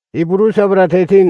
Iburu sabra tetin.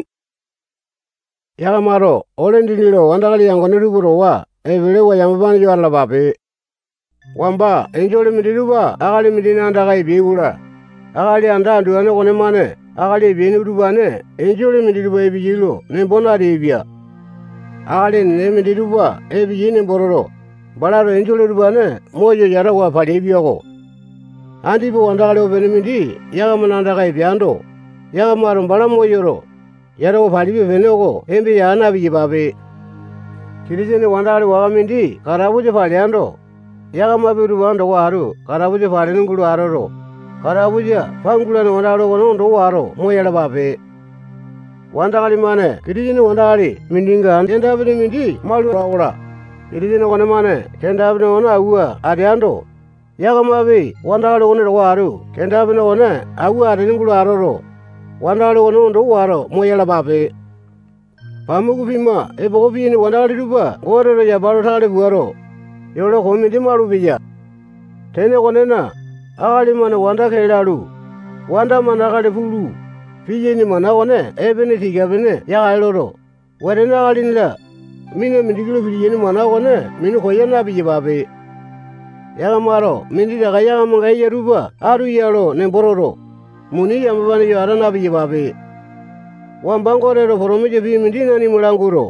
Yagamaro olendinilo wandagali yangoniruburo wa evelewa yamabani yo alla babe. Wamba enjole midiruba agali midina andaga ibiwula. Agali andandu ane kone mane agali ibini urubane enjole midiruba ebijilo nembonari ibia. Agali ne midiruba ebijini bororo. Balaro enjole rubane mojo yarawa pali ibioko. Andibo wandagali obenimindi yagamana andaga ibiando. Yagamaro bala moyoro. Yarawa pali bibenoko embi yana bijibabe. Kirijene wandagali wagamindi karabuje pali ando. Yagamabiru wando waru karabuje pali nungulu aroro. Karabuja pangulane wandagali kono waro moyala babe. Wandagali mane kirijene wandagali mindinga kendabine mindi malu rawula. Kirijene kone mane kendabine wana awa adiando. Yagamabi wandagali kono waru kendabine wana awa adinungulu aroro. Wandagali kono waro moyala babe. Pamugu pima ebo bini wandagali ruba gorero ya balo tale buaro. Yolo komindi malu bija. Tene konena agali mane wanda kelalu. Wanda mana agali fulu. Pijeni mana kone ebene tigabene ya eloro. Warena agali nila. Mine mindigilo pijeni mana kone minu koyana bija babe. Yagamaro mindi daga yagamanga iya ruba aru yalo nembororo. Muni yamabani yo arana bija babe. Wambangorero foromije bi mindi nani mulanguro.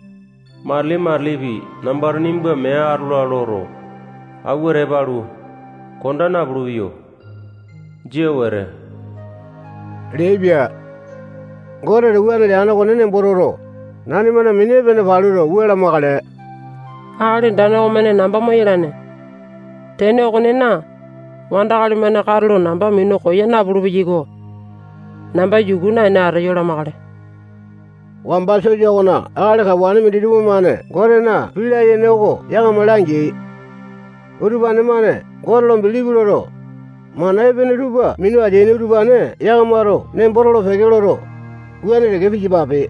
Marli bi nambar nimba mea arlo aloro. Agure baru. Kondana bruyo. Jewere. Lebia. Gore uwana le ana konene bororo. Nani mana mine bene baluro uela magale. Ari dana omene namba moyirane. Tene konena. Wanda kali mene karlo namba mino koyana brubijigo. Namba yuguna ina arayola magale. Wamba soja kona agali kawane midirubu mane gore na pila yenoko yaga malangi. Urubane mane gore lombilibuloro. Mana ebene ruba minu ajeni urubane yaga maro nemborolo fegeloro. Uwane rege pijibabe.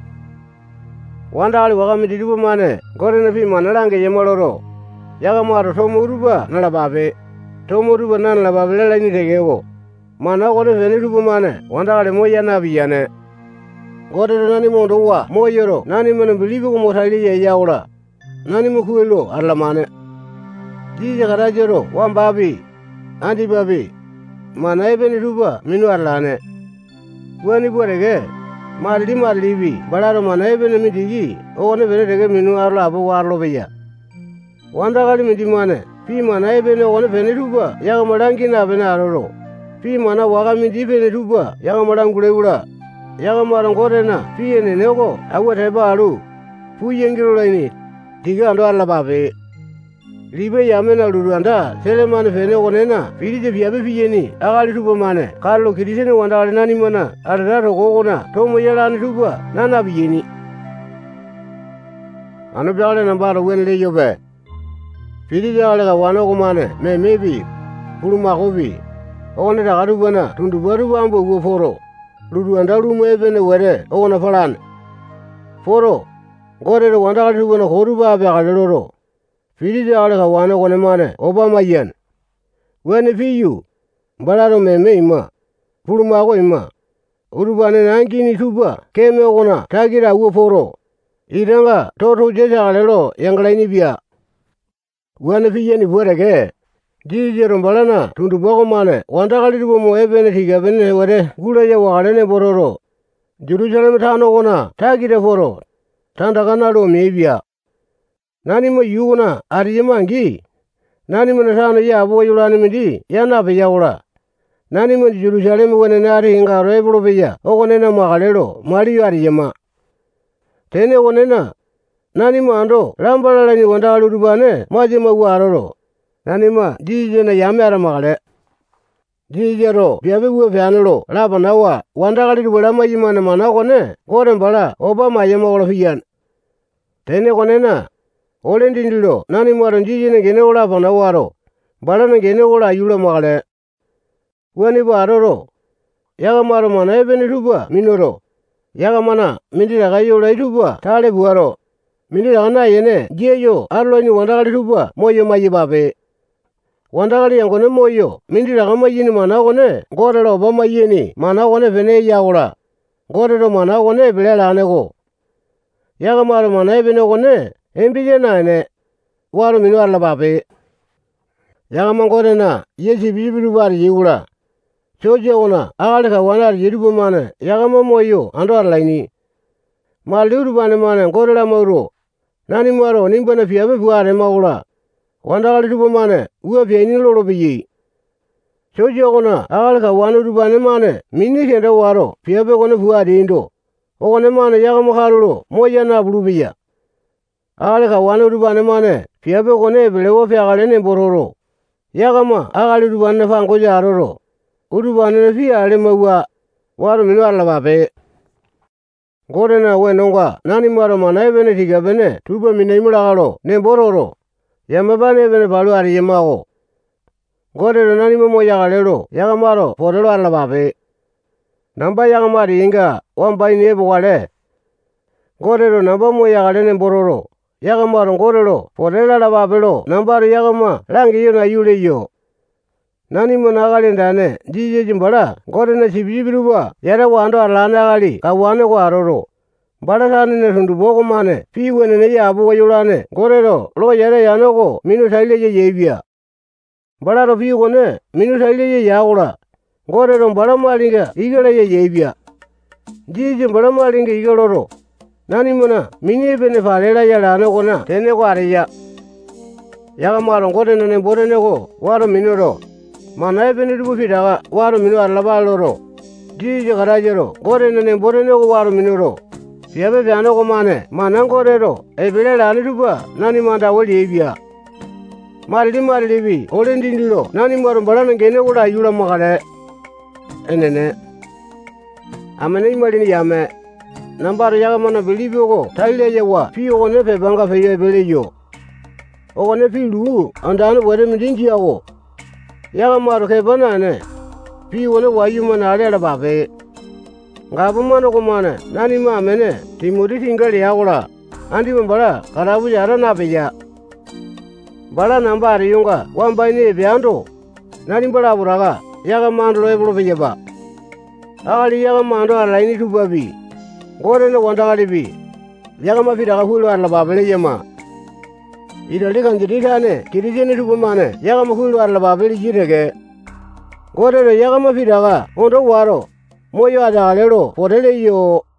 Wanda ali waga midirubu mane gore na pi manalange yemaloro. Yaga maro tomo uruba nalababe. Tomo uruba nalababe lela ni regego. Mana gore fene rubu mane wanda ali moya nabiyane. Gore nani mondo wa moyoro nani mene bilibi ko motali ye yaula nani mukuelo arla mane dije garajero wambabi andi babi mana ebeni ruba minu arlane wani borege marli bi balaro mana ebeni midigi one bere rege minu arla abo warlo beya wanda gali midi mane pi mana ebeni one bene ruba yaga madangi na bene aroro pi mana waga midi bene ruba yaga madangule ula Yagamaro gorena piyene neko awete balu puyengiro laini diga ando alla babe libe yamena luranda selemane fene konena pirije biabe piyeni agali ruba mane karlo kirisene wanda ali nani mana arara gogona tomo yelani ruba nana biyeni anu biale nambaro wenle yobe pirije ale ga wano ko mane me mebi puluma gobi one da garubana tundu baru bambo go foro Lulu andalu mwebene were ona falan. Foro gore wanda kali wana horuba be galoro. Fili ale ka wana kone mane Obama yen. Wene fiyu balaro meme ima. Puluma ko ima. Urubane nangini tuba keme ona tagira uo foro. Iranga toto jesa galero yanglaini bia. Wene fiyeni borege. Jijero balana tundu boko mane wanda kali rubo mo ebene tiga bene were gula ya wagalene bororo Jerusalem tano kona tagire foro tanda kanalo mebia nani mo yuguna ariyemangi nani mo tano ya abo yulani mindi yana be yaula nani mo Jerusalem wene nari hinga reblo beya okonena magalelo mari ariyema tene wonena nani mo ando lambala ni wanda kali rubane maje mawaroro Nani ma jije na yamera magale. Jije ro biabe uwe fianelo laba nawa wanda kali rubala majimane mana kone gore mbala Obama yema wala fiyan. Tene kone na olendi ndilo nani maro jije ne gene wala pa nawaro bala ne gene wala yula magale. Wani baroro yaga maro mana ebeni ruba minoro yaga mana mindi daga yola ruba tale buaro mindi daga na yene jeyo arlo ni wanda kali ruba moyo majibabe. Wanda kali yangone moyo mindi daga majini mana kone gore lo Obama yeni mana kone fene yaula Gorero mana one bilela anego. Yagamaro mana ebene one embije na ne. Waro minu arla babe. Yagama gorena yesi bibiru bari yigura. Choje ona agalika wanar yiribu mane yagama moyo ando arlaini. Maluru bane mane gorela mauro. Nani maro nimbana fiabe fuare maula. Wandagali rubu mane uwe fiaini loro biyi. Choje ona agalika wanuru bane mane mini kenda waro fiabe kone fuare indo. Ogone mane yagama karulo moya na bulubiya. Agalika wanuru bane mane fiabe kone bilewo fiagalene bororo. Yagama agaliru bane fango jaroro. Urubane fiare maua waro minu arla babe. Gorena wenonga nani maro mana ebene tiga bene tuba mina imulagalo ne bororo. Yamabane ebene balu ari yemago. Gorero nani momo yagalero yagamaro porelo arla babe. Namba yagamari inga wambai ni ebo wale. Gorero namba mo yagalene bororo. Yagamaro gorero porelo arla babelo nambaro yagama langi yona yule yo. Nani mo nagalendane jije jimbala gorena sibibiruba yara wando arlane agali kawane ko aroro. Bala sane ne sundu boko mane piwene ne yabu wayulane gorero lo yara yanoko minu saile ye yebia. Bala ro piwo ne minu saile ye yaula. Gorero bala malinga igale ye yebia. Jije bala malinga igaloro. Nani mona mini bene falela yala no kona tene ko areya. Yagamaro gorena ne borene ko waro minuro. Mana ebene rubu fidaga waro minu arla baloro. Jije garajero gorena ne borene ko waro minuro. Fiabe fiano ko mane manan gorero ebele lani ruba nani manda wali ebia. Marili bi olendindilo nani maro balana gene ura yula magale. Enene. Amane imalini yame. Nambaro yagamana bilibio ko taile yewa fiyo ko ne fe banga fe ebele yo. Ogone filu andane were midinji yawo. Yagamaro ke banane pi wone wayu manale la babe. Ngabu mano ko mane nani ma mene timuri tingali yagola. Andi mbala karabu yara na beya. Bala nambari yunga wambai ne biando. Nani mbala buraga yagamando ebolo beyeba. Agali yagamando alaini tubabi. Gore ne wandagali bi. Yagama fidaga hulu arla babele yema. Idali kan jirikane kirijene tubumane yagama hulu arla babeli jirege. Gorero yagama fidaga ondo waro moyo ajalero porele yo.